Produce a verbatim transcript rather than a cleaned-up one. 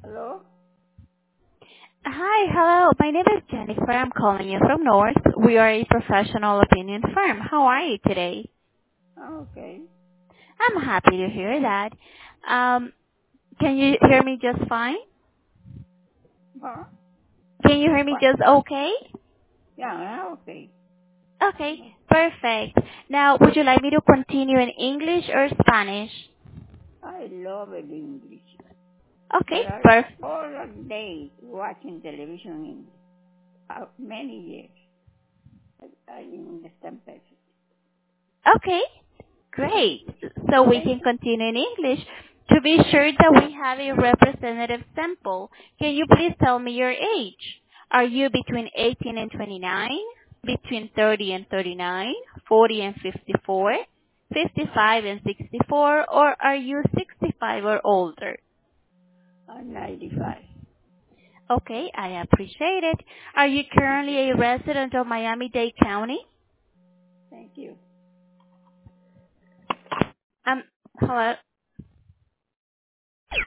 Hello? Hi, hello. My name is Jennifer. I'm calling you from North. We are a professional opinion firm. How are you today? Okay. I'm happy to hear that. Um, can you hear me just fine? Huh? Can you hear me What? just okay? Yeah, yeah, okay. Okay, perfect. Now, would you like me to continue in English or Spanish? I love it English. Okay, But I perfect. all the day watching television in uh, many years. I, I understand perfect. Okay, great. So we Okay? can continue in English. To be sure that we have a representative sample, can you please tell me your age? Are you between eighteen and twenty-nine, between thirty and thirty-nine, forty and fifty-four, fifty-five and sixty-four, or are you sixty-five or older? I'm ninety-five. Okay, I appreciate it. Are you currently a resident of Miami-Dade County? Thank you. Um, hello?